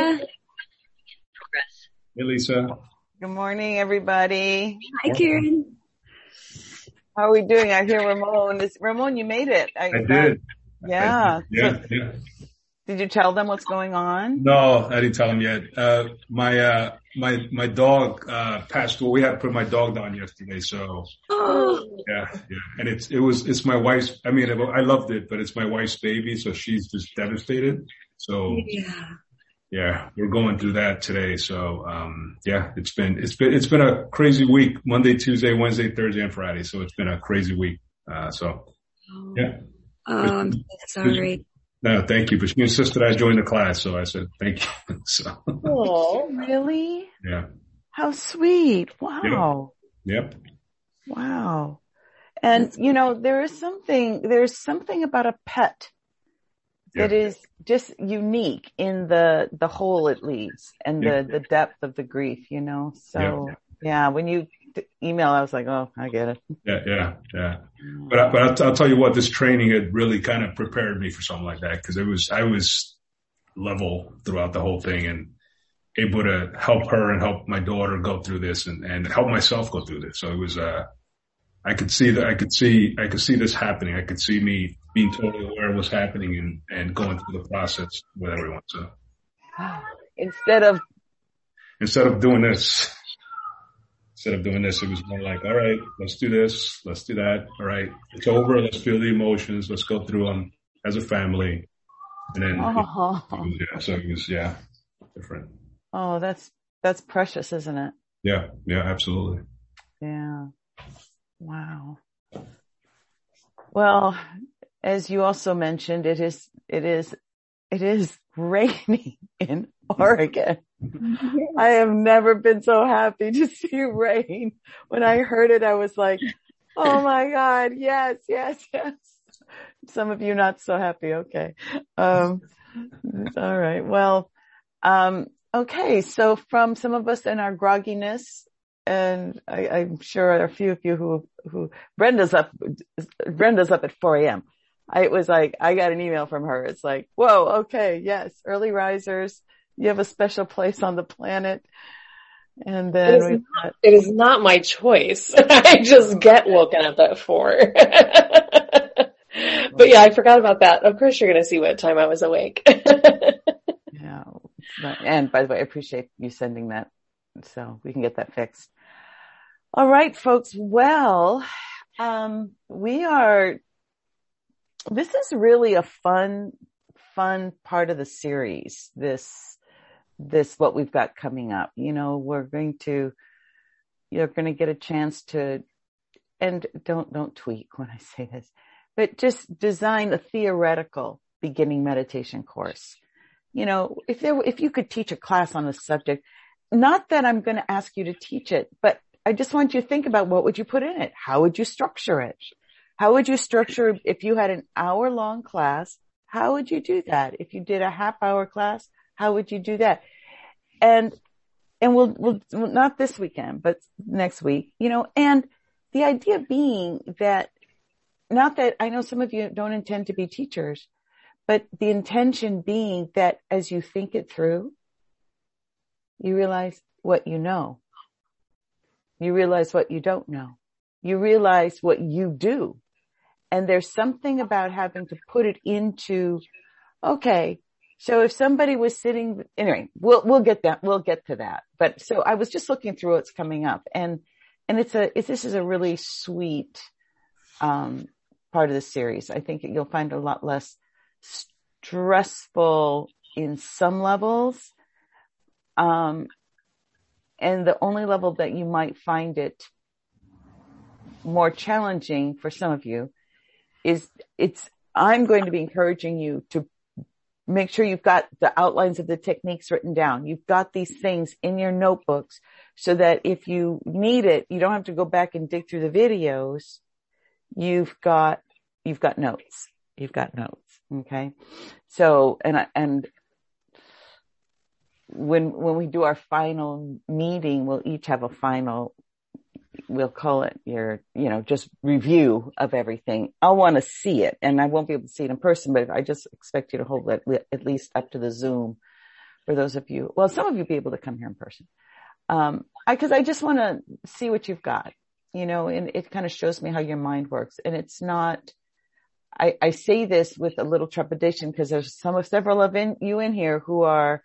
Lisa. Hey, Lisa. Good morning, everybody. Hi, Karen. How are we doing? I hear Ramon. Ramon, you made it. I did. Yeah. Yeah. Did you tell them what's going on? No, I didn't tell them yet. My dog passed away. We had to put my dog down yesterday. So yeah. And it's my wife's. I mean, I loved it, but it's my wife's baby, so she's just devastated. So yeah, we're going through that today. So it's been a crazy week. Monday, Tuesday, Wednesday, Thursday, and Friday. So it's been a crazy week. Yeah. Sorry. No, thank you. But she insisted I join the class, so I said thank you. So. Oh, really? Yeah. How sweet! Wow. Yep. Wow. And there's something about a pet that is just unique in the hole it leaves and the depth of the grief, So when you email, I was like, oh, I get it. Yeah. But I'll tell you what, this training had really kind of prepared me for something like that, because I was level throughout the whole thing and able to help her and help my daughter go through this and help myself go through this. So it was, I could see this happening. I could see me being totally aware of what's happening and going through the process with everyone. So instead of doing this, it was more like, all right, let's do this. Let's do that. All right. It's over. Let's feel the emotions. Let's go through them as a family. And then, so it was, different. Oh, that's precious, isn't it? Yeah, absolutely. Yeah. Wow. Well, as you also mentioned, it is raining in Oregon. I have never been so happy to see rain. When I heard it, I was like, oh my God, yes. Some of you not so happy. Okay. All right. Well, okay. So from some of us in our grogginess, and I'm sure there are a few of you who Brenda's up at 4 a.m. It was like, I got an email from her. It's like, whoa, okay, yes, early risers, you have a special place on the planet. And then it is not my choice. I just get woken up at 4. But yeah, I forgot about that. Of course you're going to see what time I was awake. Yeah. And by the way, I appreciate you sending that so we can get that fixed. All right, folks. Well, this is really a fun part of the series. This what we've got coming up. You're going to get a chance to, and don't tweak when I say this, but just design a theoretical beginning meditation course. If you could teach a class on the subject, not that I'm going to ask you to teach it, but I just want you to think about what would you put in it? How would you structure it? How would you structure, if you had an hour-long class, how would you do that? If you did a half-hour class, how would you do that? And we'll not this weekend, but next week, and the idea being that, not that I know some of you don't intend to be teachers, but the intention being that as you think it through, you realize what you know. You realize what you don't know. You realize what you do. And there's something about having to put it into, okay, so if somebody was sitting, anyway, we'll get to that. But so I was just looking through what's coming up, and this is a really sweet, part of the series. I think you'll find a lot less stressful in some levels. And the only level that you might find it more challenging for some of you is I'm going to be encouraging you to make sure you've got the outlines of the techniques written down. You've got these things in your notebooks so that if you need it, you don't have to go back and dig through the videos. You've got notes. Okay. So, and when we do our final meeting, we'll each have a final, we'll call it your, just review of everything. I'll want to see it, and I won't be able to see it in person, but I just expect you to hold it at least up to the Zoom for those of you, well, some of you be able to come here in person. Cause I just want to see what you've got, and it kind of shows me how your mind works. And it's not, I say this with a little trepidation because there's several of you in here who are,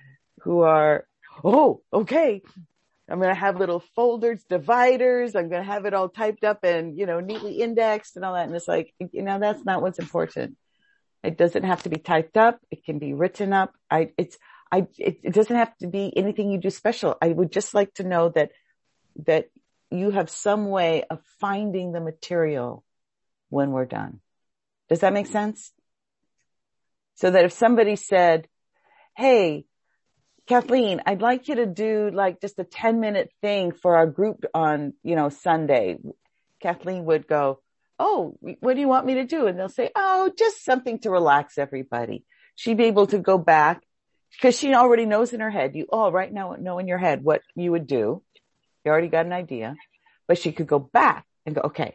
oh, okay. I'm going to have little folders, dividers. I'm going to have it all typed up and, neatly indexed and all that. And it's like, that's not what's important. It doesn't have to be typed up. It can be written up. It doesn't have to be anything you do special. I would just like to know that you have some way of finding the material when we're done. Does that make sense? So that if somebody said, hey, Kathleen, I'd like you to do like just a 10-minute thing for our group on, Sunday. Kathleen would go, oh, what do you want me to do? And they'll say, oh, just something to relax everybody. She'd be able to go back because she already knows in her head, right now know in your head what you would do. You already got an idea, but she could go back and go, okay,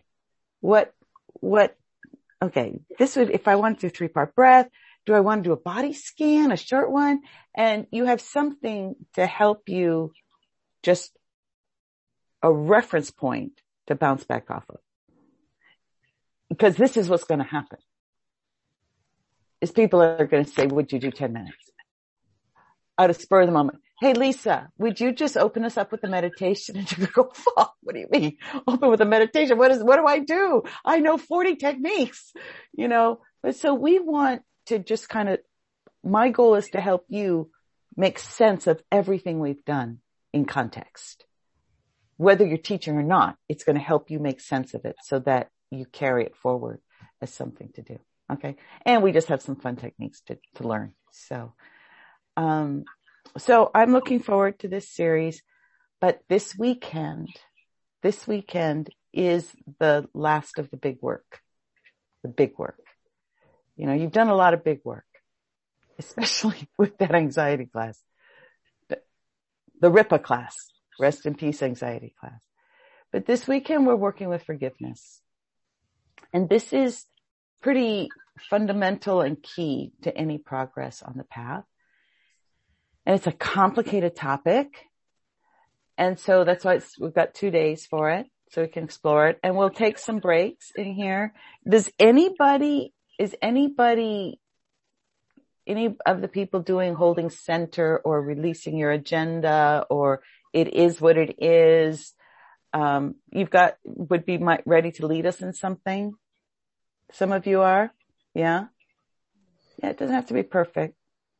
okay, this would, if I want to do 3-part breath, do I want to do a body scan, a short one? And you have something to help you, just a reference point to bounce back off of. Because this is what's going to happen. Is people are going to say, would you do 10 minutes? Out of spur of the moment. Hey, Lisa, would you just open us up with a meditation? And you go, fuck, what do you mean? Open with a meditation? What do I do? I know 40 techniques, but so we want to just my goal is to help you make sense of everything we've done in context. Whether you're teaching or not, it's going to help you make sense of it so that you carry it forward as something to do. Okay. And we just have some fun techniques to learn. So I'm looking forward to this series, but this weekend is the last of the big work. You've done a lot of big work, especially with that anxiety class, the RIPA class, rest in peace anxiety class. But this weekend we're working with forgiveness. And this is pretty fundamental and key to any progress on the path. And it's a complicated topic. And so that's why we've got 2 days for it so we can explore it. And we'll take some breaks in here. Is any of the people doing holding center or releasing your agenda or it is what it is? Would be ready to lead us in something? Some of you are? Yeah? Yeah, it doesn't have to be perfect.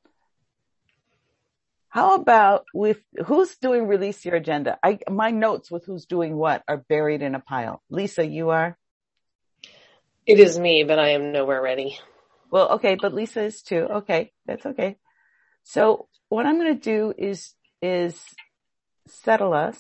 How about who's doing release your agenda? My notes with who's doing what are buried in a pile. Lisa, you are? It is me, but I am nowhere ready. Well, okay, but Lisa is too. Okay, that's okay. So what I'm going to do is settle us.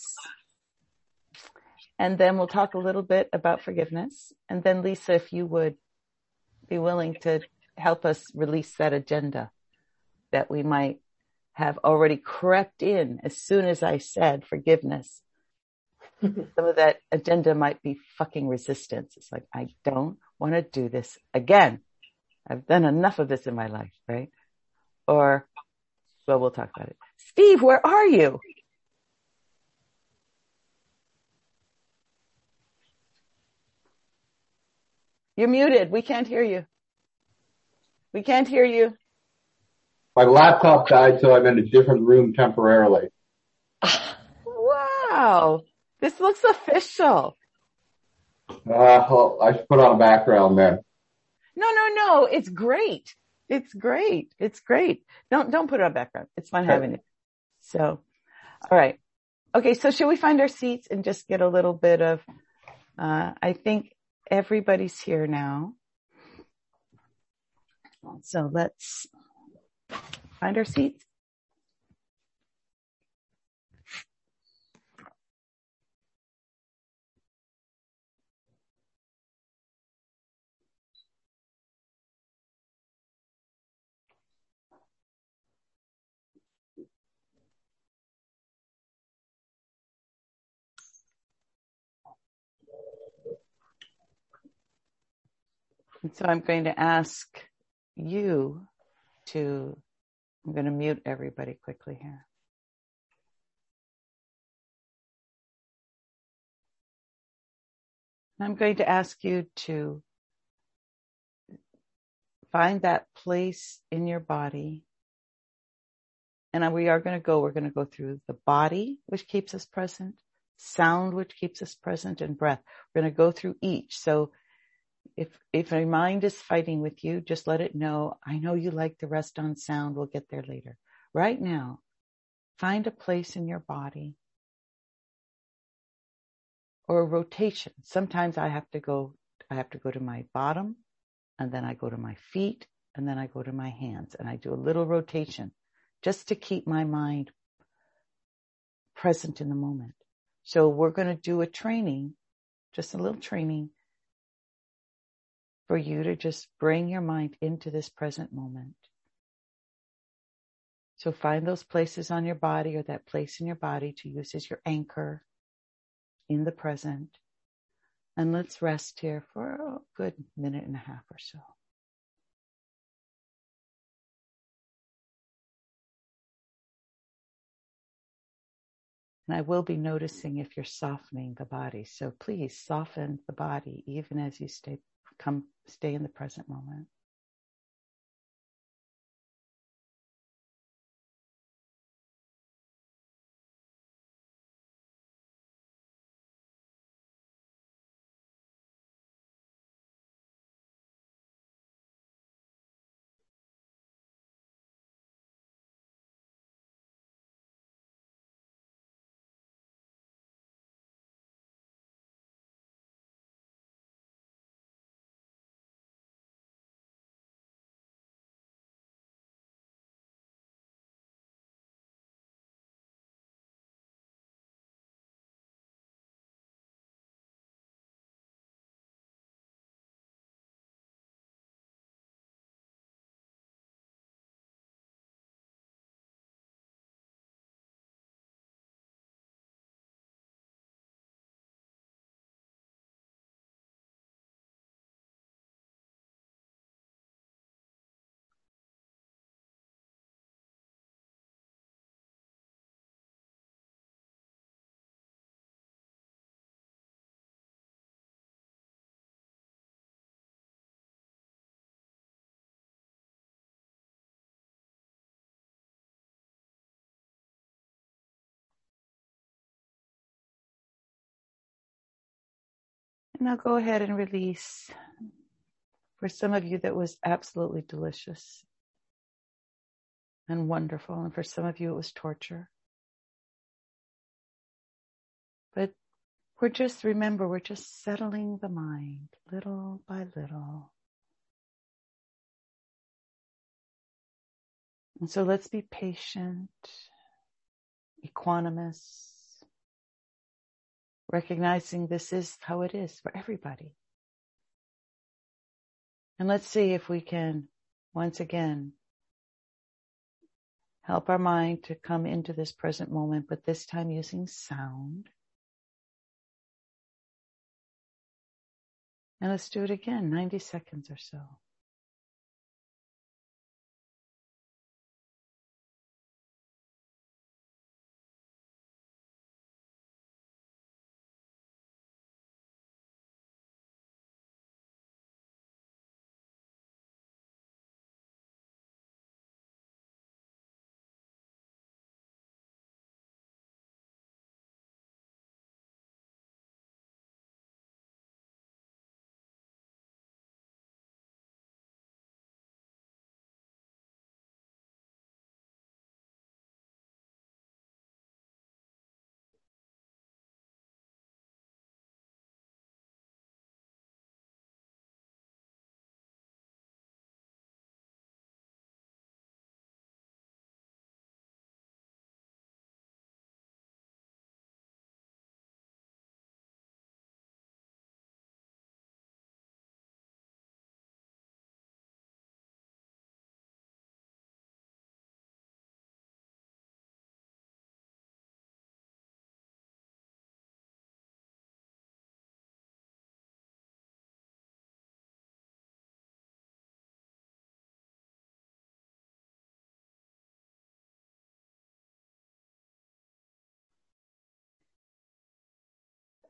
And then we'll talk a little bit about forgiveness. And then Lisa, if you would be willing to help us release that agenda that we might have already crept in as soon as I said forgiveness. Some of that agenda might be fucking resistance. It's like, I don't want to do this again. I've done enough of this in my life, right? Or, well, we'll talk about it. Steve, where are you? You're muted. We can't hear you. We can't hear you. My laptop died, so I'm in a different room temporarily. Wow. This looks official. Well, I should put on a background then. No. It's great. It's great. Don't put it on background. It's fun having it. So, all right. Okay. So should we find our seats and just get a little bit of, I think everybody's here now. So let's find our seats. And so I'm going to ask you to I'm going to mute everybody quickly here. I'm going to ask you to find that place in your body. And we're going to go through the body, which keeps us present, sound, which keeps us present, and breath. We're going to go through each. So if your mind is fighting with you, just let it know. I know you like the rest on sound. We'll get there later. Right now, find a place in your body or a rotation. Sometimes I have to go to my bottom, and then I go to my feet, and then I go to my hands, and I do a little rotation just to keep my mind present in the moment. So we're going to do a training, just a little training for you to just bring your mind into this present moment. So find those places on your body or that place in your body to use as your anchor in the present. And let's rest here for a good minute and a half or so. And I will be noticing if you're softening the body. So please soften the body even as you stay in the present moment. Now go ahead and release. For some of you, that was absolutely delicious and wonderful. And for some of you, it was torture. But we're just settling the mind little by little. And so let's be patient, equanimous, recognizing this is how it is for everybody. And let's see if we can, once again, help our mind to come into this present moment, but this time using sound. And let's do it again, 90 seconds or so.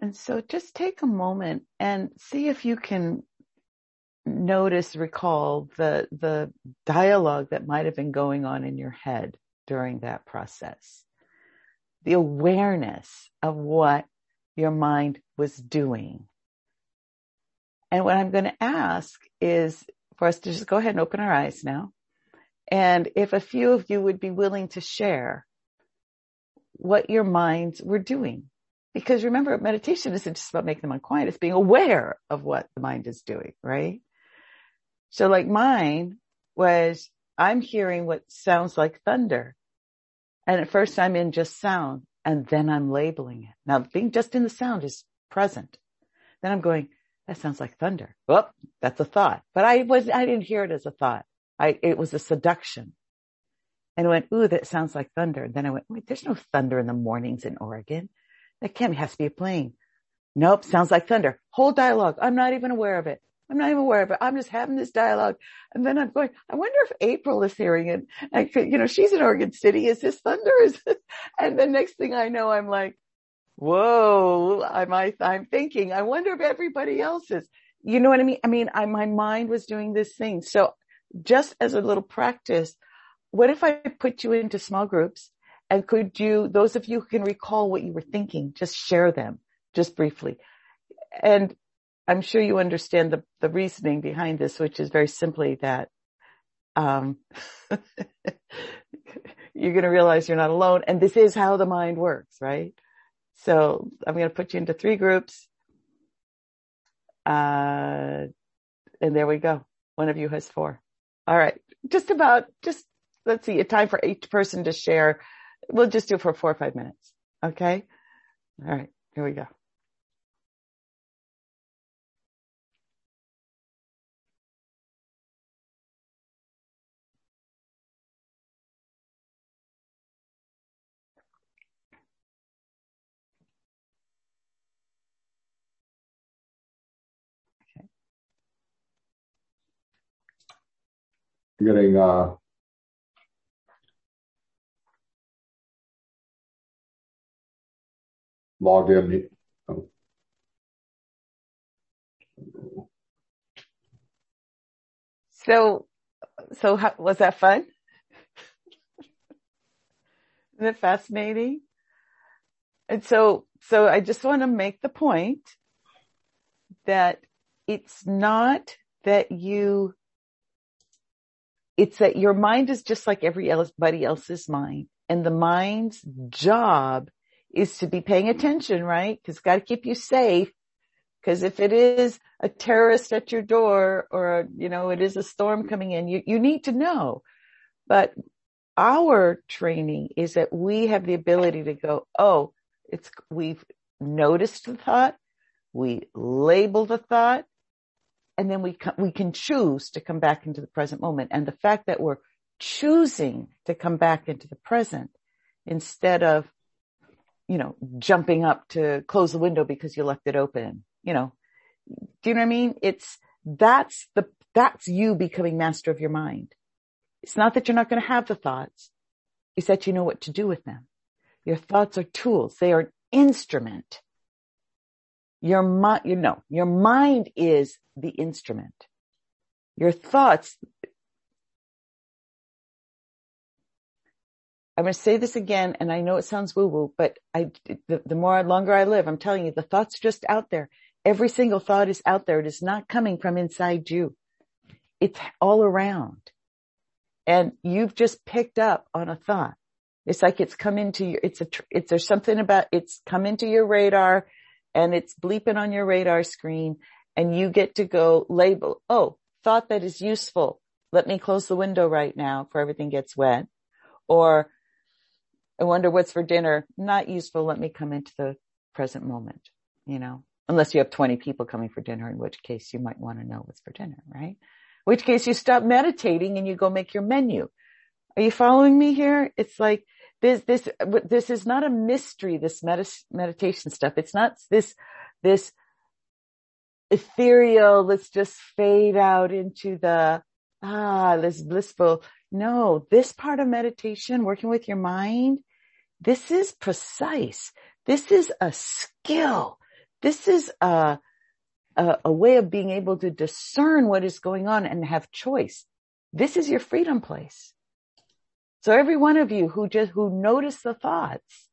And so just take a moment and see if you can recall the dialogue that might have been going on in your head during that process. The awareness of what your mind was doing. And what I'm going to ask is for us to just go ahead and open our eyes now. And if a few of you would be willing to share what your minds were doing. Because remember, meditation isn't just about making the mind quiet. It's being aware of what the mind is doing, right? So like mine was, I'm hearing what sounds like thunder. And at first I'm in just sound, and then I'm labeling it. Now being just in the sound is present. Then I'm going, that sounds like thunder. Well, that's a thought. But I didn't hear it as a thought. It was a seduction. And I went, ooh, that sounds like thunder. And then I went, wait, there's no thunder in the mornings in Oregon. That has to be a plane. Nope, sounds like thunder. Whole dialogue. I'm not even aware of it. I'm just having this dialogue. And then I'm going, I wonder if April is hearing it. And, she's in Oregon City. Is this thunder? And the next thing I know, I'm like, whoa, I'm thinking, I wonder if everybody else is. You know what I mean? My mind was doing this thing. So just as a little practice, what if I put you into small groups, and could you, those of you who can recall what you were thinking, just share them just briefly. And I'm sure you understand the reasoning behind this, which is very simply that, you're going to realize you're not alone. And this is how the mind works, right? So I'm going to put you into 3 groups. And there we go. One of you has 4. All right. Let's see, a time for each person to share. We'll just do it for 4 or 5 minutes. Okay. All right. Here we go. Getting logged in. So how, was that fun? Isn't it fascinating? And so I just want to make the point that it's not that it's that your mind is just like everybody else's mind. And the mind's job is to be paying attention, right? Because it's got to keep you safe. Because if it is a terrorist at your door or, it is a storm coming in, you need to know. But our training is that we have the ability to go, oh, we've noticed the thought, we label the thought, and then we can choose to come back into the present moment. And the fact that we're choosing to come back into the present instead of, jumping up to close the window because you left it open, do you know what I mean? That's you becoming master of your mind. It's not that you're not going to have the thoughts. It's that you know what to do with them. Your thoughts are tools. They are an instrument. Your mind is the instrument. Your thoughts. I'm going to say this again, and I know it sounds woo-woo, but the longer I live, I'm telling you, the thought's are just out there. Every single thought is out there. It is not coming from inside you. It's all around. And you've just picked up on a thought. It's like it's come into your, there's something about, it's come into your radar and it's bleeping on your radar screen, and you get to go label, oh, thought that is useful. Let me close the window right now before everything gets wet. Or I wonder what's for dinner. Not useful. Let me come into the present moment, unless you have 20 people coming for dinner, in which case you might want to know what's for dinner, right? In which case you stop meditating and you go make your menu. Are you following me here? It's like this is not a mystery, this meditation stuff. It's not this ethereal, let's just fade out into this blissful. No, this part of meditation, working with your mind, this is precise. This is a skill. This is a way of being able to discern what is going on and have choice. This is your freedom place. So every one of you who notice the thoughts,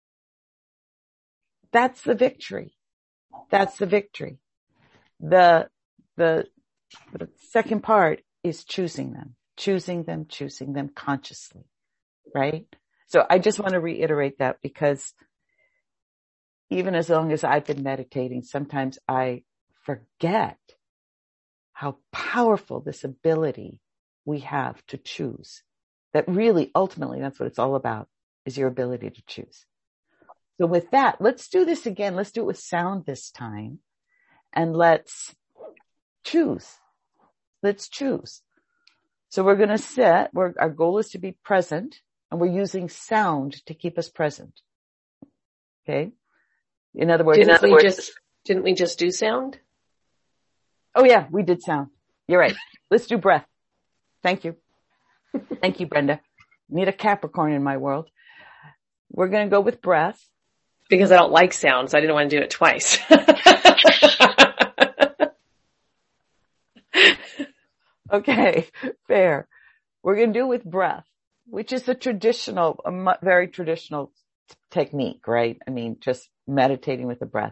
that's the victory. That's the victory. The second part is choosing them consciously, right? So I just want to reiterate that, because even as long as I've been meditating, sometimes I forget how powerful this ability we have to choose. That really, ultimately, that's what it's all about, is your ability to choose. So with that, let's do this again. Let's do it with sound this time. And let's choose. Let's choose. So we're going to set, our goal is to be present, and we're using sound to keep us present. Okay? In other words, didn't we just do sound? Oh yeah, we did sound. You're right. Let's do breath. Thank you. Thank you, Brenda. Need a Capricorn in my world. We're going to go with breath. Because I don't like sound, so I didn't want to do it twice. Okay, fair. We're going to do it with breath, which is a very traditional technique, right? I mean, just meditating with the breath.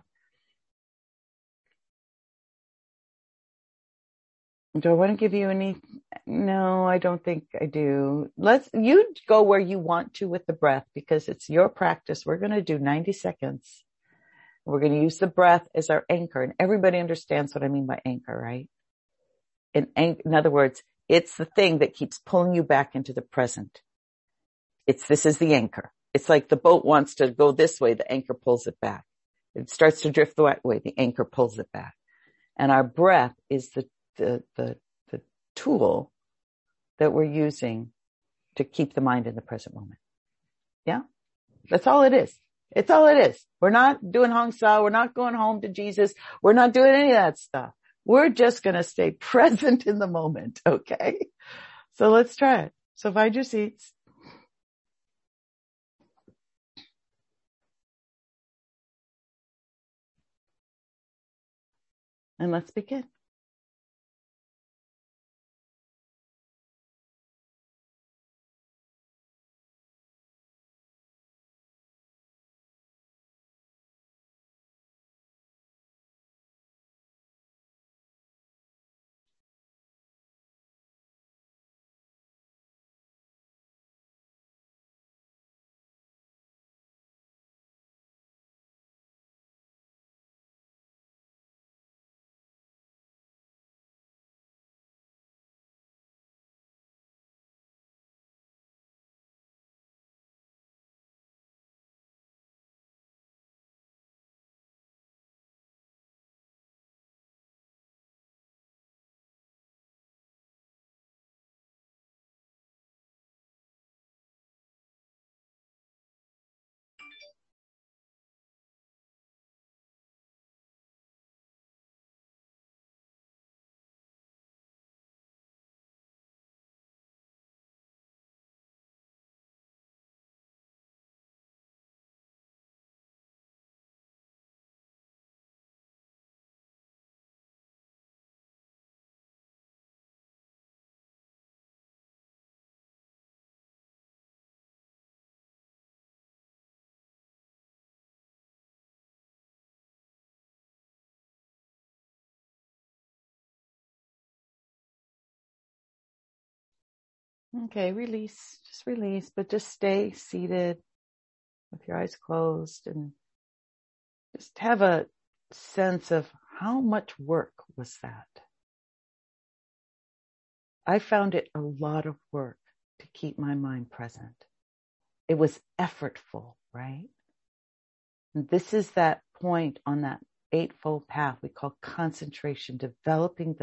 Do I want to give you any? No, I don't think I do. You go where you want to with the breath, because it's your practice. We're going to do 90 seconds. We're going to use the breath as our anchor, and everybody understands what I mean by anchor, right? In other words, it's the thing that keeps pulling you back into the present. This is the anchor. It's like the boat wants to go this way, the anchor pulls it back. It starts to drift the right way, the anchor pulls it back. And our breath is the tool that we're using to keep the mind in the present moment. Yeah? That's all it is. It's all it is. We're not doing Hong Sa. We're not going home to Jesus. We're not doing any of that stuff. We're just going to stay present in the moment. Okay? So let's try it. So find your seats. And let's begin. Okay, release. Just release, but just stay seated with your eyes closed and just have a sense of how much work was that. I found it a lot of work to keep my mind present. It was effortful, right? And this is that point on that eightfold path we call concentration, developing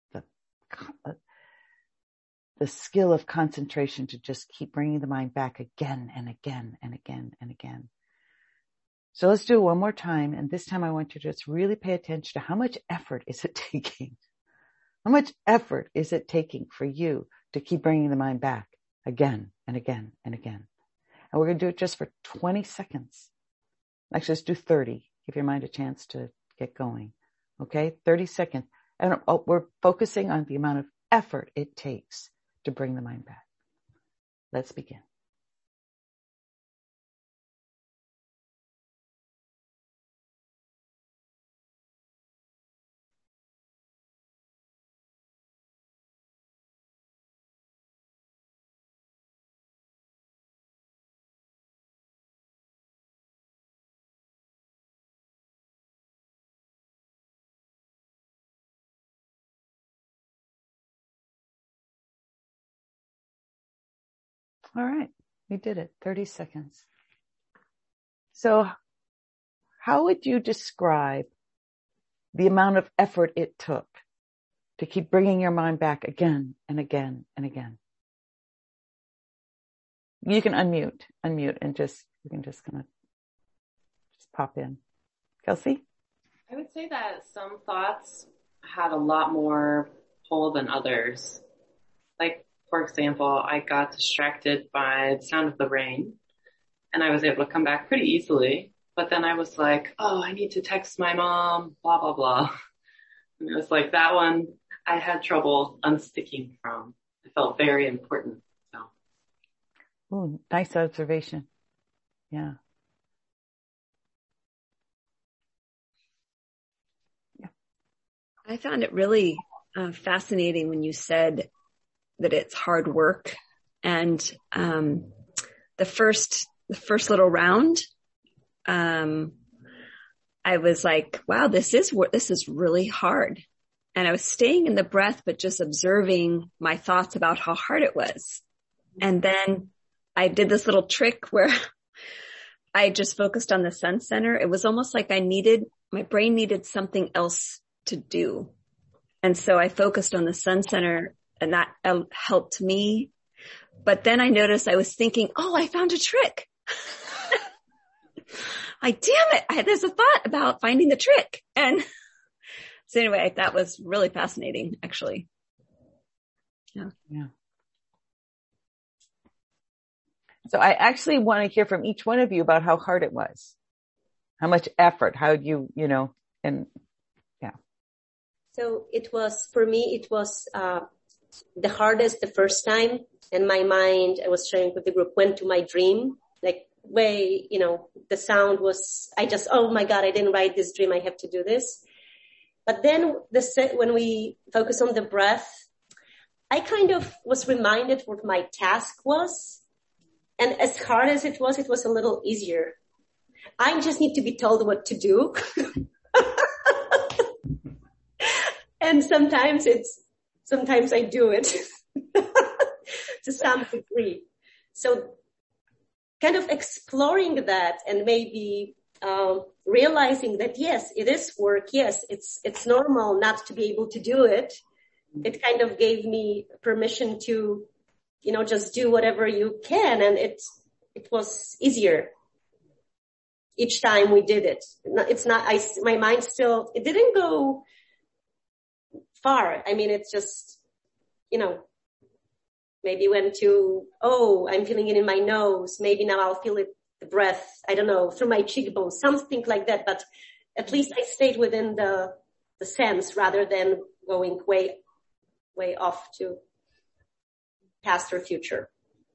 the skill of concentration to just keep bringing the mind back again and again and again and again. So let's do it one more time. And this time I want you to just really pay attention to how much effort is it taking? How much effort is it taking for you to keep bringing the mind back again and again and again? And we're going to do it just for 20 seconds. Actually, let's do 30. Give your mind a chance to get going. Okay. 30 seconds. And we're focusing on the amount of effort it takes to bring the mind back. Let's begin. All right. We did it. 30 seconds. So how would you describe the amount of effort it took to keep bringing your mind back again and again and again? You can unmute and you can just kind of just pop in. Kelsey? I would say that some thoughts had a lot more pull than others. Like, for example, I got distracted by the sound of the rain and I was able to come back pretty easily. But then I was like, oh, I need to text my mom, blah, blah, blah. And it was like that one I had trouble unsticking from. It felt very important. So. Oh, nice observation. Yeah. Yeah. I found it really fascinating when you said that it's hard work. And the first little round, I was like, wow, this is really hard. And I was staying in the breath, but just observing my thoughts about how hard it was. And then I did this little trick where I just focused on the sun center. It was almost like my brain needed something else to do. And so I focused on the sun center and that helped me. But then I noticed I was thinking, oh, I found a trick. Damn it. There's a thought about finding the trick. And so anyway, that was really fascinating, actually. Yeah. Yeah. So I actually want to hear from each one of you about how hard it was, how much effort, how you and yeah. So for me, it was the hardest the first time. And my mind, I was sharing with the group, went to my dream, like the sound was, oh my God, I didn't write this dream. I have to do this. But then when we focus on the breath, I kind of was reminded what my task was. And as hard as it was a little easier. I just need to be told what to do. And sometimes I do it to some degree. So kind of exploring that and maybe realizing that, yes, it is work. Yes, it's normal not to be able to do it. It kind of gave me permission to, just do whatever you can. And it was easier each time we did it. My mind still, it didn't go far. I mean, it's just, maybe went to, oh, I'm feeling it in my nose. Maybe now I'll feel it, the breath, I don't know, through my cheekbones, something like that. But at least I stayed within the sense rather than going way off to past or future.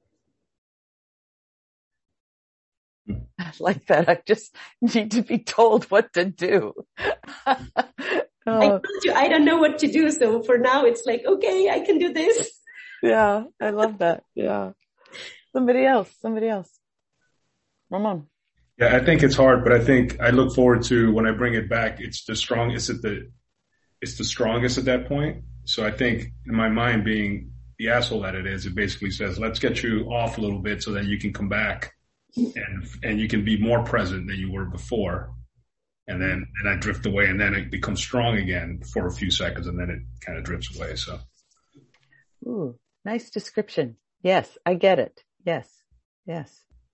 I like that. I just need to be told what to do. I told you, I don't know what to do. So for now, it's like, okay, I can do this. Yeah, I love that. Yeah. Somebody else. Ramon. Yeah, I think it's hard, but I think I look forward to when I bring it back. It's the strongest at that point. So I think in my mind, being the asshole that it is, it basically says, let's get you off a little bit so that you can come back and you can be more present than you were before. And then I drift away and then it becomes strong again for a few seconds and then it kind of drifts away. So. Ooh, nice description. Yes, I get it. Yes. Yeah.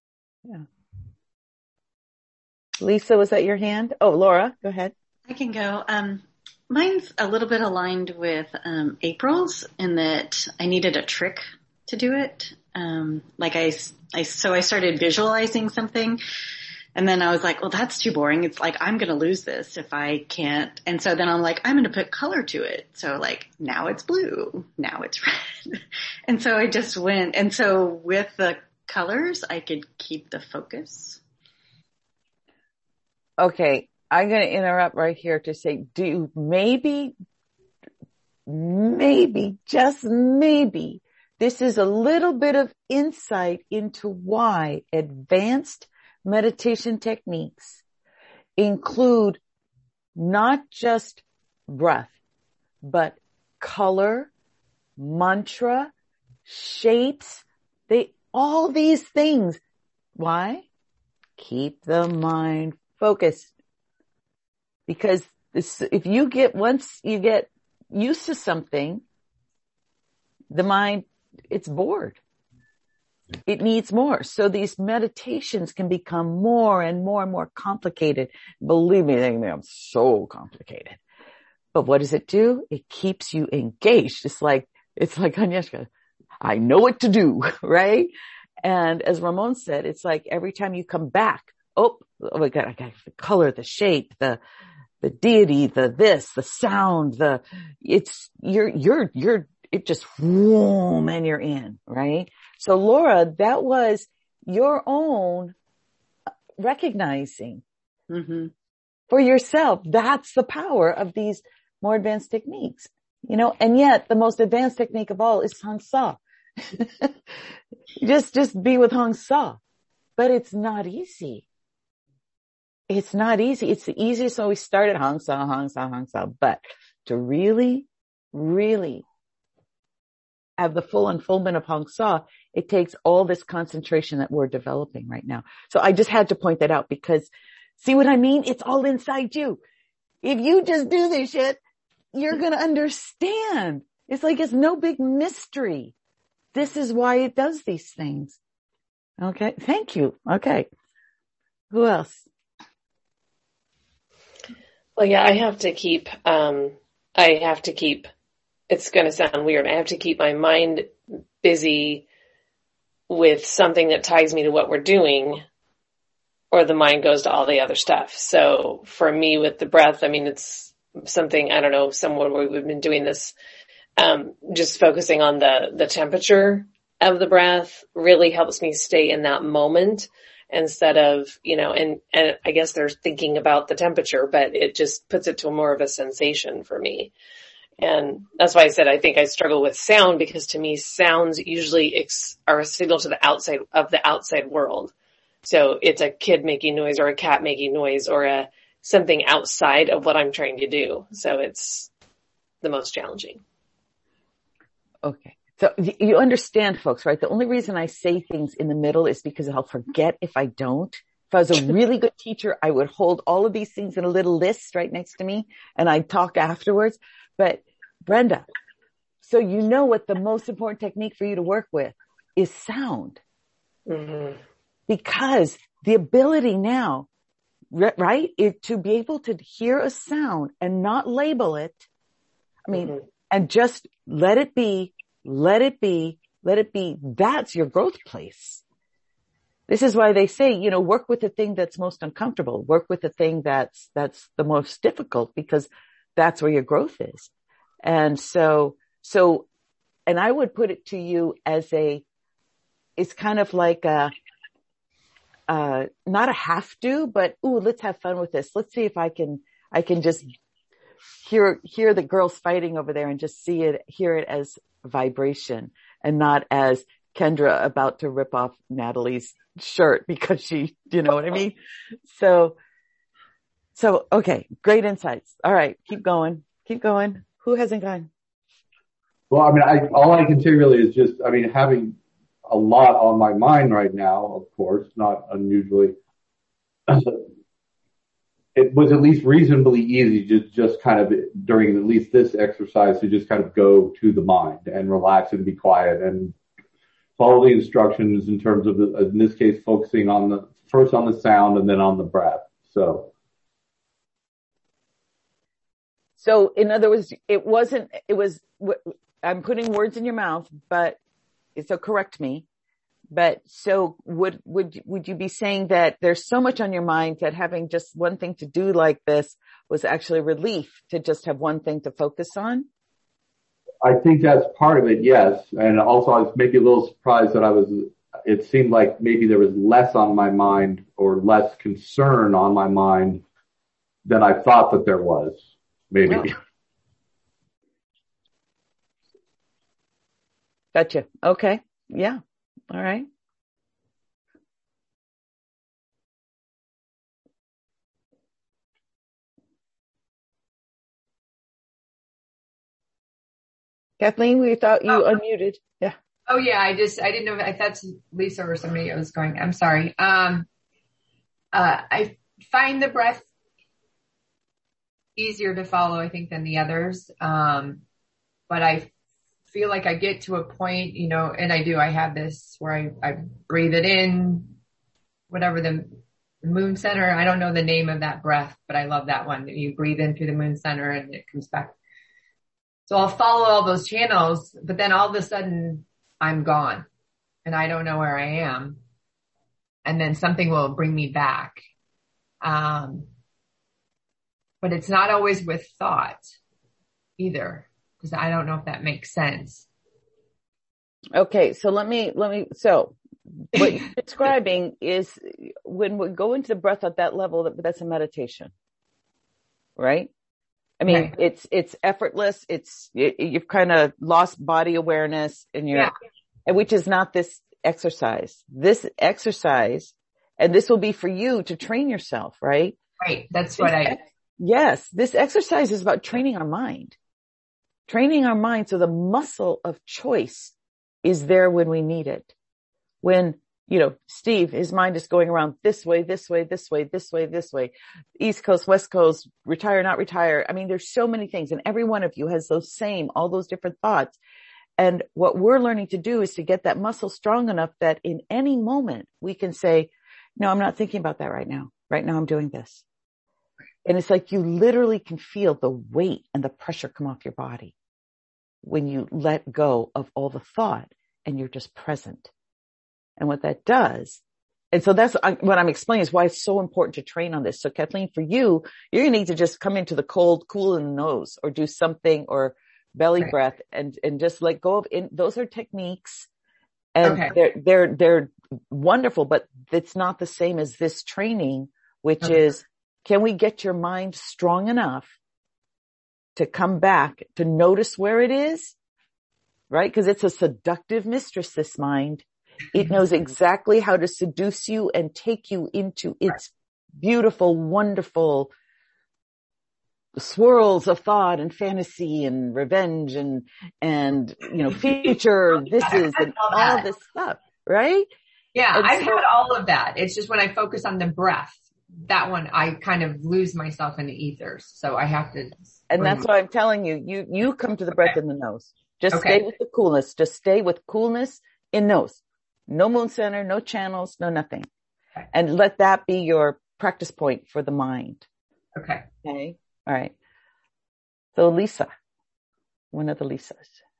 Lisa, was that your hand? Oh, Laura, go ahead. I can go. Mine's a little bit aligned with April's in that I needed a trick to do it. I started visualizing something And then I was like, well, that's too boring. It's like, I'm going to lose this if I can't. And so then I'm like, I'm going to put color to it. So like, now it's blue. Now it's red. And so I just went. And so with the colors, I could keep the focus. Okay. I'm going to interrupt right here to say, maybe, just maybe, this is a little bit of insight into why advanced meditation techniques include not just breath, but color, mantra, shapes, all these things. Why? Keep the mind focused. Because once you get used to something, the mind, it's bored. It needs more. So these meditations can become more and more and more complicated. Believe me, they become so complicated. But what does it do? It keeps you engaged. It's like Agnieszka, I know what to do, right? And as Ramon said, it's like every time you come back, I got the color, the shape, the deity, the sound, it just whoom, and you're in, right? So Laura, that was your own recognizing for yourself. That's the power of these more advanced techniques, and yet the most advanced technique of all is Hong Sa. just be with Hong Sa, but it's not easy. It's not easy. It's the easiest. So we started Hong Sa, but to really, really have the full unfoldment of Hong Sa, it takes all this concentration that we're developing right now. So I just had to point that out because see what I mean? It's all inside you. If you just do this shit, you're going to understand. It's like it's no big mystery. This is why it does these things. Okay. Thank you. Okay. Who else? Well, yeah, I have to keep, it's going to sound weird. I have to keep my mind busy with something that ties me to what we're doing, or the mind goes to all the other stuff. So for me with the breath, it's something, I don't know, somewhere where we've been doing this, just focusing on the temperature of the breath really helps me stay in that moment instead of, and I guess they're thinking about the temperature, but it just puts it to more of a sensation for me. And that's why I said I think I struggle with sound, because to me sounds usually are a signal to the outside world. So it's a kid making noise or a cat making noise or something outside of what I'm trying to do. So it's the most challenging. Okay. So you understand, folks, right? The only reason I say things in the middle is because I'll forget if I don't. If I was a really good teacher, I would hold all of these things in a little list right next to me and I'd talk afterwards. But Brenda, so what the most important technique for you to work with is sound. Mm-hmm. Because the ability now, right, to be able to hear a sound and not label it, and just let it be, that's your growth place. This is why they say, work with the thing that's most uncomfortable, work with the thing that's the most difficult, because that's where your growth is. And so, and I would put it to you as it's kind of like not a have to, but, let's have fun with this. Let's see if I can just hear the girls fighting over there and just hear it as vibration and not as Kendra about to rip off Natalie's shirt because she, you know what I mean? So, okay. Great insights. All right. Keep going. Who hasn't gone? Well, all I can say really is just, having a lot on my mind right now, of course, not unusually. It was at least reasonably easy to just kind of, during at least this exercise, to just kind of go to the mind and relax and be quiet and follow the instructions in terms of, in this case, focusing first on the sound and then on the breath. So in other words, I'm putting words in your mouth, so correct me, But so would you be saying that there's so much on your mind that having just one thing to do like this was actually relief to just have one thing to focus on? I think that's part of it, yes. And also I was maybe a little surprised that it seemed like maybe there was less on my mind or less concern on my mind than I thought that there was, maybe. Oh. Gotcha. Okay. Yeah. All right. Kathleen, we thought you unmuted. Yeah. Oh yeah, I didn't know. I thought Lisa or somebody was going. I'm sorry. I find the breath easier to follow, I think, than the others. But I feel like I get to a point, and I have this where I breathe it in, whatever the moon center. I don't know the name of that breath, but I love that one that you breathe in through the moon center and it comes back. So I'll follow all those channels, but then all of a sudden I'm gone and I don't know where I am. And then something will bring me back. But it's not always with thought either, because I don't know if that makes sense. Okay. So so what you're describing is when we go into the breath at that level, that's a meditation, right? I mean, right. It's effortless. You've kind of lost body awareness and which is not this exercise. This exercise, and this will be for you to train yourself, right? Right. That's yes. This exercise is about training our mind. Training our mind so the muscle of choice is there when we need it. When, Steve, his mind is going around this way, this way, this way, this way, this way, East Coast, West Coast, retire, not retire. I mean, there's so many things and every one of you has all those different thoughts. And what we're learning to do is to get that muscle strong enough that in any moment we can say, no, I'm not thinking about that right now. Right now I'm doing this. And it's like you literally can feel the weight and the pressure come off your body when you let go of all the thought and you're just present. And what that does, and so that's what I'm explaining is why it's so important to train on this. So Kathleen, for you, you're going to need to just come into the cold, cool in the nose or do something or belly breath and just let go of it. Those are techniques and they're wonderful, but it's not the same as this training, which is, can we get your mind strong enough to come back to notice where it is, right? Because it's a seductive mistress, this mind. It knows exactly how to seduce you and take you into its beautiful, wonderful swirls of thought and fantasy and revenge and future, and all this stuff, right? Yeah, I've had all of that. It's just when I focus on the breath, that one, I kind of lose myself in the ethers. So I have to. And that's why I'm telling you, you come to the breath in the nose. Just stay with the coolness. Just stay with coolness in nose. No moon center, no channels, no nothing. Okay. And let that be your practice point for the mind. Okay. Okay. All right. So Lisa, one of the Lisas.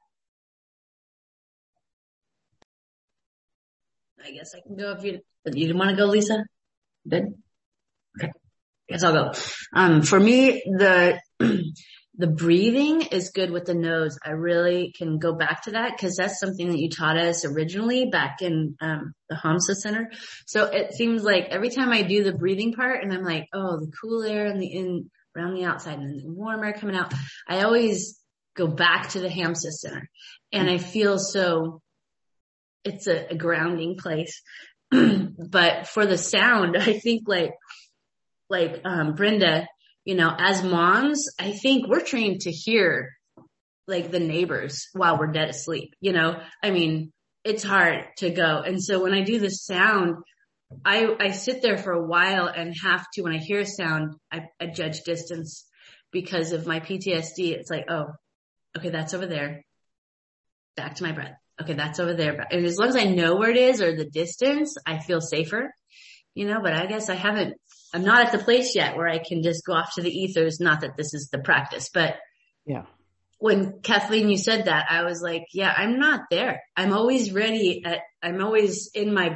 I guess I can go if you want to go, Lisa. Good. Okay. Guess I'll go. For me, the breathing is good with the nose. I really can go back to that because that's something that you taught us originally back in the Hamsa Center. So it seems like every time I do the breathing part and I'm like, oh, the cool air around the outside and the warm air coming out, I always go back to the Hamsa Center. And I feel it's a grounding place. But for the sound, I think like Brenda, as moms, I think we're trained to hear like the neighbors while we're dead asleep. I mean, it's hard to go. And so when I do the sound, I sit there for a while and when I hear a sound, I judge distance because of my PTSD. It's like, oh, okay, that's over there. Back to my breath. Okay, that's over there. And as long as I know where it is or the distance, I feel safer, but I guess I'm not at the place yet where I can just go off to the ethers. Not that this is the practice, but yeah. when Kathleen, you said that, I was like, yeah, I'm not there. I'm always ready I'm always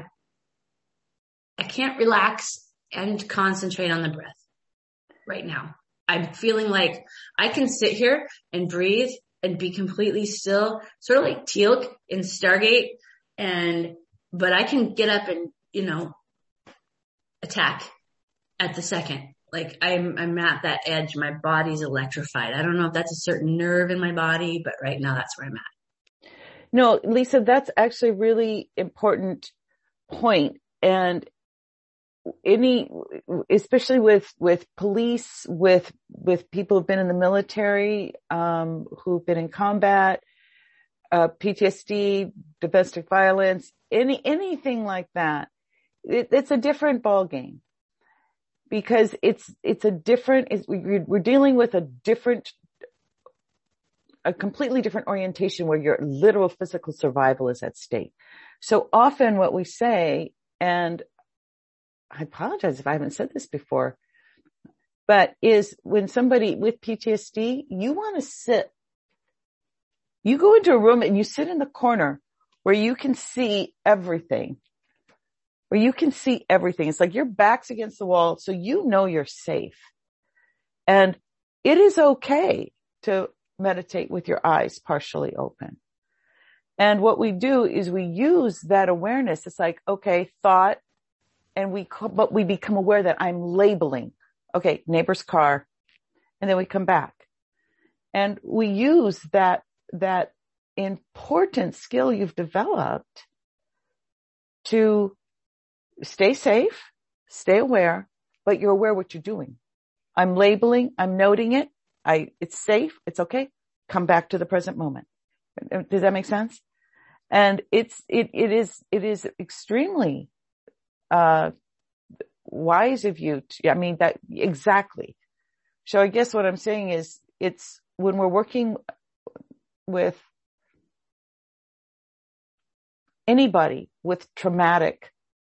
I can't relax and concentrate on the breath right now. I'm feeling like I can sit here and breathe and be completely still, sort of like Teal'c in Stargate, but I can get up and, attack at the second. Like I'm at that edge. My body's electrified. I don't know if that's a certain nerve in my body, but right now that's where I'm at. No, Lisa, that's actually a really important point. And especially with police, with people who've been in the military, who've been in combat, PTSD, domestic violence, anything like that, it's a different ballgame. Because we're dealing with a completely different orientation where your literal physical survival is at stake. So often what we say, and I apologize if I haven't said this before, but is when somebody with PTSD, you want to you go into a room and you sit in the corner where you can see everything. It's like your back's against the wall, so you're safe. And it is okay to meditate with your eyes partially open. And what we do is we use that awareness. It's like, okay, thought, but we become aware that I'm labeling. Okay, neighbor's car. And then we come back. And we use that important skill you've developed to stay safe, stay aware, but you're aware what you're doing. I'm labeling, I'm noting it. It's safe. It's okay. Come back to the present moment. Does that make sense? And it is extremely, wise of you. That exactly. So I guess what I'm saying is it's when we're working with anybody with traumatic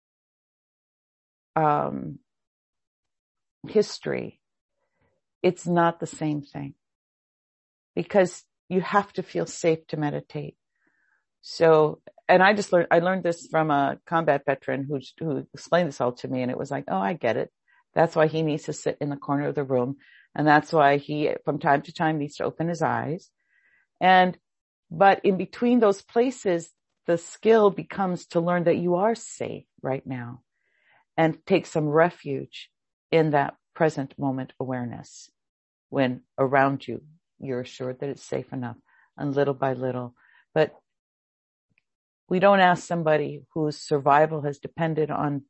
history, it's not the same thing because you have to feel safe to meditate. So, and I learned this from a combat veteran who explained this all to me, and it was like, oh, I get it. That's why he needs to sit in the corner of the room. And that's why he, from time to time, needs to open his eyes. But in between those places, the skill becomes to learn that you are safe right now and take some refuge in that present moment awareness when around you, you're assured that it's safe enough, and little by little. But we don't ask somebody whose survival has depended on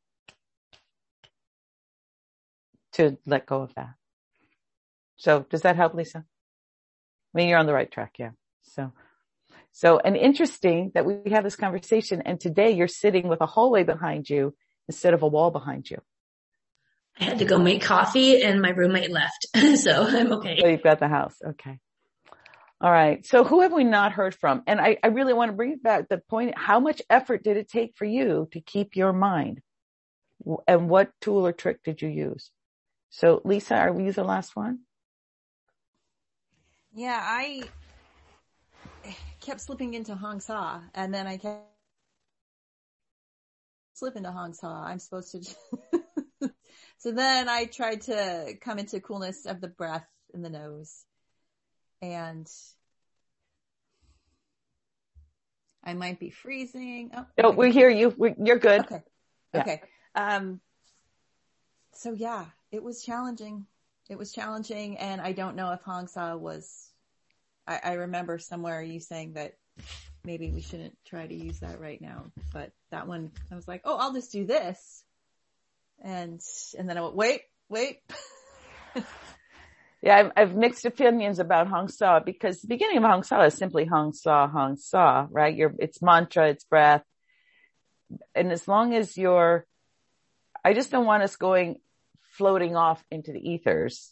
to let go of that. So does that help, Lisa? You're on the right track. Yeah. So, and interesting that we have this conversation, and today you're sitting with a hallway behind you instead of a wall behind you. I had to go make coffee and my roommate left. So I'm okay. So you've got the house. Okay. All right. So who have we not heard from? And I really want to bring back the point. How much effort did it take for you to keep your mind? And what tool or trick did you use? So Lisa, are we the last one? Yeah, I kept slipping into Hong Sa, and then I kept slipping into Hong Sa. I'm supposed to. So then I tried to come into coolness of the breath in the nose, and I might be freezing. Oh, no, we hear you. You're good. Okay. Yeah. Okay. So yeah, it was challenging. And I don't know if Hong Sa was, I remember somewhere you saying that maybe we shouldn't try to use that right now, but that one, I was like, oh, I'll just do this. And then I went, wait. Yeah, I've mixed opinions about Hong Sa because the beginning of Hong Sa is simply Hong Sa, right? It's mantra, it's breath. And as long as I just don't want us floating off into the ethers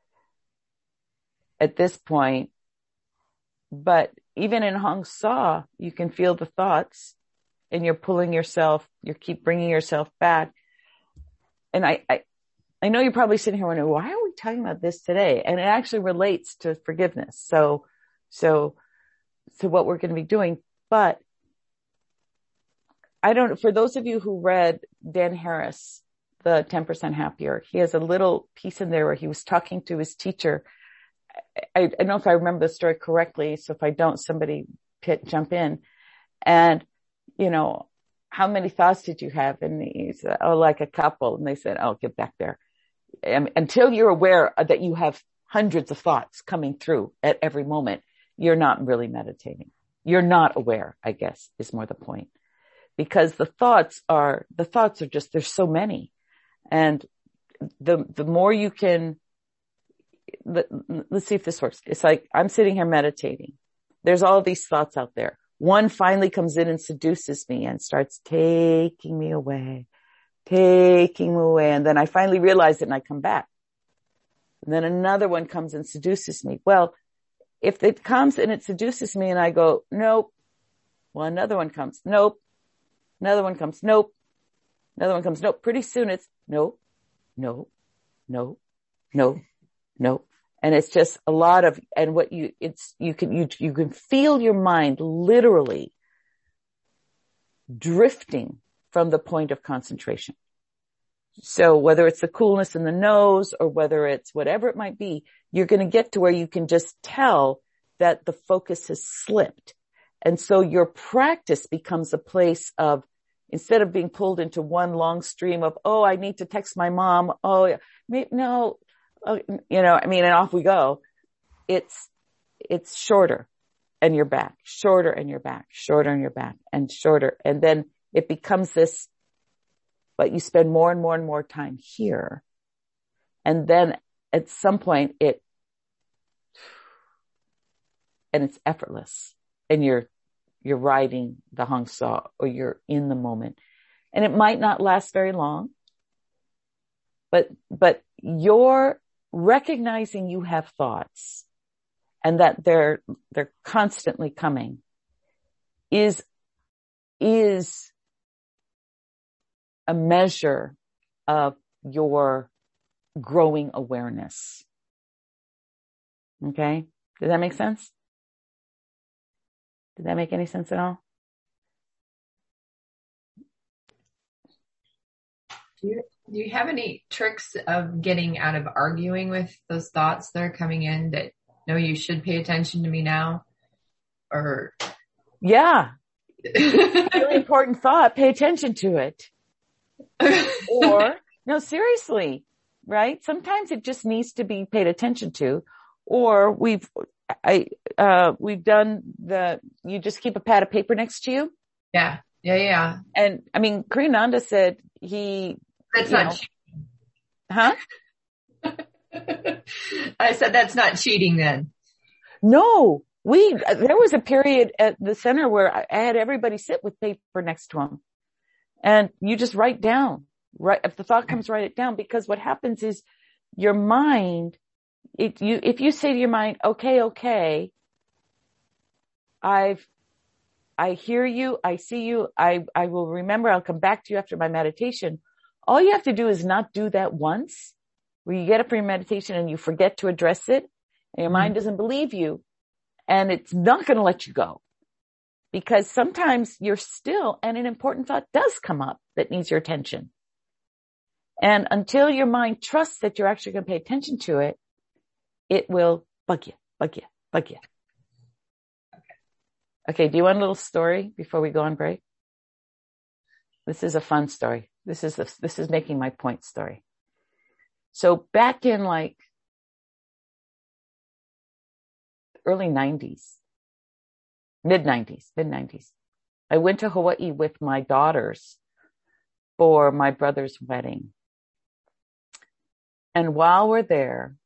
at this point. But even in Hong Sa, you can feel the thoughts and you keep bringing yourself back. And I know you're probably sitting here wondering, why are we talking about this today? And it actually relates to forgiveness. So So what we're going to be doing, but for those of you who read Dan Harris, the 10% Happier, he has a little piece in there where he was talking to his teacher. I don't know if I remember the story correctly. So if I don't, somebody jump in. And, how many thoughts did you have? And he said, like a couple. And they said, get back there. Until you're aware that you have hundreds of thoughts coming through at every moment, you're not really meditating. You're not aware, I guess, is more the point. Because the thoughts are just, there's so many. And the more you can, let's see if this works. It's like, I'm sitting here meditating. There's all these thoughts out there. One finally comes in and seduces me and starts taking me away. And then I finally realize it and I come back. And then another one comes and seduces me. Well, if it comes and it seduces me and I go, nope. Well, another one comes, nope. Another one comes, nope. Another one comes, nope. Pretty soon it's nope, nope, nope, nope, nope. And it's just a lot of, and you can feel your mind literally drifting from the point of concentration. So whether it's the coolness in the nose or whether it's whatever it might be, you're going to get to where you can just tell that the focus has slipped. And so your practice becomes a place of, instead of being pulled into one long stream of, I need to text my mom. And off we go. It's shorter and you're back, shorter and you're back, shorter and you're back and shorter. And then it becomes this, but you spend more and more and more time here. And then at some point it's effortless and you're riding the Hong Sau or you're in the moment. And it might not last very long, but you're recognizing you have thoughts and that they're constantly coming is a measure of your growing awareness. Okay? Does that make sense? Did that make any sense at all? Do you have any tricks of getting out of arguing with those thoughts that are coming in that, no, you should pay attention to me now? Or yeah. Really important thought. Pay attention to it. Or no, seriously, right? Sometimes it just needs to be paid attention to. Or we've done you just keep a pad of paper next to you. Yeah. And Kriyananda said that's not cheating. Huh? I said that's not cheating then. No, there was a period at the center where I had everybody sit with paper next to them. And you just write down, if the thought comes, write it down, because what happens is your mind, if you say to your mind, okay, I hear you, I see you, I will remember, I'll come back to you after my meditation. All you have to do is not do that once, where you get up for your meditation and you forget to address it, and your mind doesn't believe you, and it's not going to let you go. Because sometimes you're still, and an important thought does come up that needs your attention. And until your mind trusts that you're actually going to pay attention to it, it will bug you. Okay, do you want a little story before we go on break? This is a fun story. This is making my point story. So back in early 90s, mid-90s, I went to Hawaii with my daughters for my brother's wedding. And while we're there,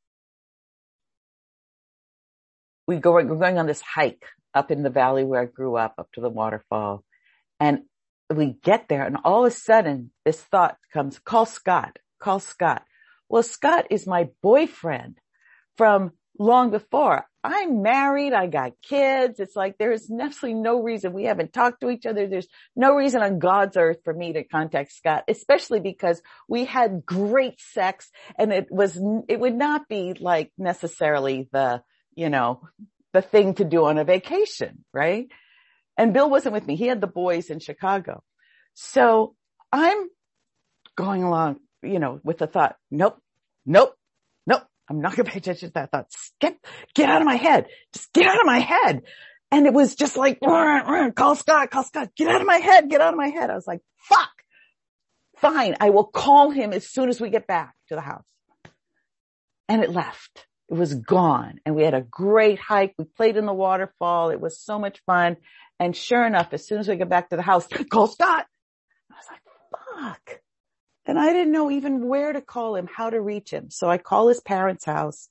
we're going on this hike up in the valley where I grew up to the waterfall. And we get there and all of a sudden this thought comes, call Scott. Well, Scott is my boyfriend from long before. I'm married. I got kids. It's like there's absolutely no reason. We haven't talked to each other. There's no reason on God's earth for me to contact Scott, especially because we had great sex and it would not be necessarily the, the thing to do on a vacation, right? And Bill wasn't with me. He had the boys in Chicago. So I'm going along, with the thought, nope. I'm not going to pay attention to that thought. Get out of my head. Just get out of my head. And it was just like, call Scott, get out of my head. I was like, fuck. Fine. I will call him as soon as we get back to the house. And it left. It was gone. And we had a great hike. We played in the waterfall. It was so much fun. And sure enough, as soon as we get back to the house, call Scott. I was like, fuck. And I didn't know even where to call him, how to reach him. So I call his parents' house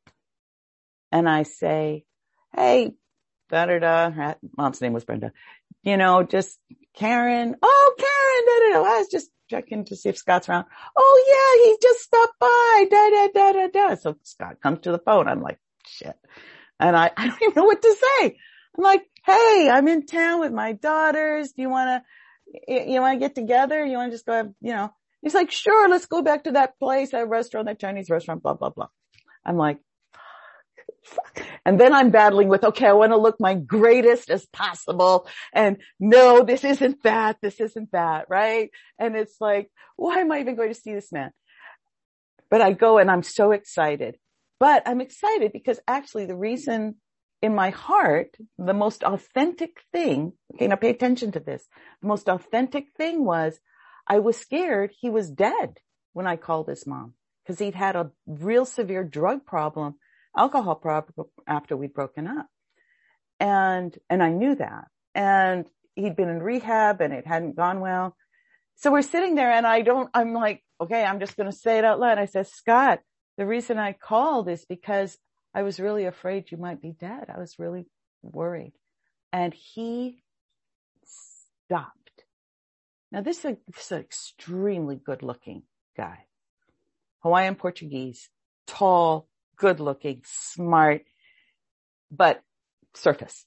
and I say, hey, da-da-da. Mom's name was Brenda. Just Karen. Oh, Karen, da-da-da. I was just checking to see if Scott's around. Oh yeah, he just stopped by. Da-da-da-da-da. So Scott comes to the phone. I'm like, shit. And I don't even know what to say. I'm like, hey, I'm in town with my daughters. Do you want to get together? You want to just go have, He's like, sure, let's go back to that place, that restaurant, that Chinese restaurant, blah, blah, blah. I'm like, fuck. And then I'm battling with, okay, I want to look my greatest as possible. And no, this isn't that, right? And it's like, why am I even going to see this man? But I go and I'm so excited. But I'm excited because actually the reason in my heart, the most authentic thing, okay, now pay attention to this. The most authentic thing was I was scared he was dead when I called his mom because he'd had a real severe drug problem, alcohol problem after we'd broken up. And I knew that. And he'd been in rehab and it hadn't gone well. So we're sitting there and I'm like, okay, I'm just going to say it out loud. I said, Scott, the reason I called is because I was really afraid you might be dead. I was really worried. And he stopped. Now, this is an extremely good-looking guy. Hawaiian Portuguese, tall, good-looking, smart, but surface.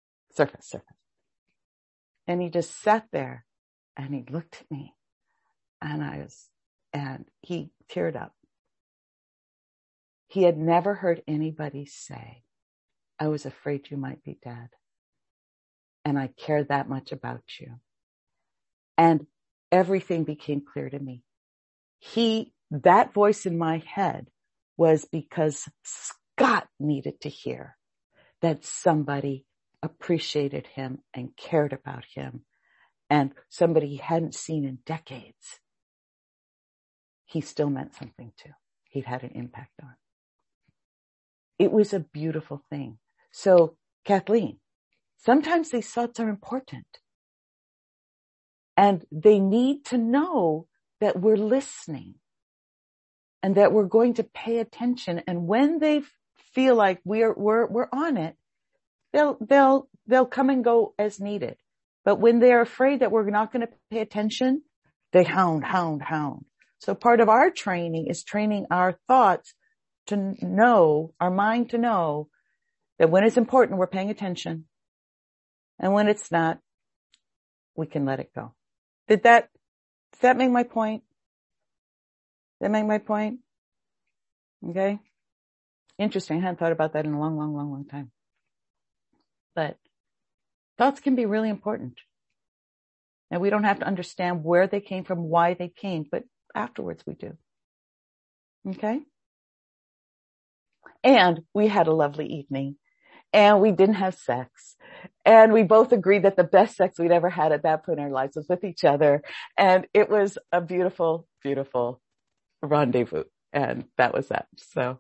And he just sat there and he looked at me and he teared up. He had never heard anybody say, I was afraid you might be dead. And I care that much about you. And everything became clear to me. That voice in my head was because Scott needed to hear that somebody appreciated him and cared about him and somebody he hadn't seen in decades. He still meant something to. He'd had an impact on. It was a beautiful thing. So, Kathleen, sometimes these thoughts are important. And they need to know that we're listening and that we're going to pay attention. And when they feel like we're on it, they'll come and go as needed. But when they're afraid that we're not going to pay attention, they hound. So part of our training is training our thoughts to know, our mind to know that when it's important, we're paying attention. And when it's not, we can let it go. Does that make my point? Okay. Interesting. I hadn't thought about that in a long time. But thoughts can be really important. And we don't have to understand where they came from, why they came, but afterwards we do. Okay. And we had a lovely evening and we didn't have sex. And we both agreed that the best sex we'd ever had at that point in our lives was with each other. And it was a beautiful, beautiful rendezvous. And that was that.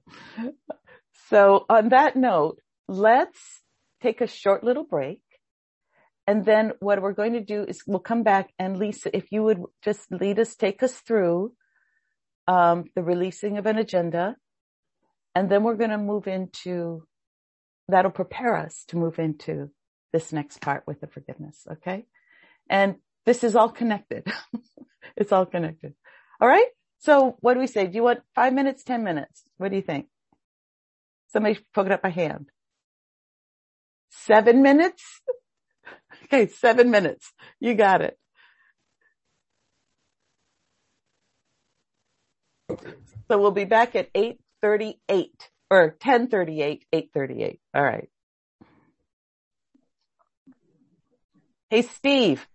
So on that note, let's take a short little break. And then what we're going to do is we'll come back and Lisa, if you would just take us through, the releasing of an agenda. And then we're going to move into, that'll prepare us to move into this next part with the forgiveness. Okay. And this is all connected. It's all connected. All right. So what do we say? Do you want 5 minutes, 10 minutes? What do you think? Somebody poking up a hand. 7 minutes? Okay. 7 minutes. You got it. So we'll be back at 8:38 or 10:38, 8:38. All right. Hey, Steve,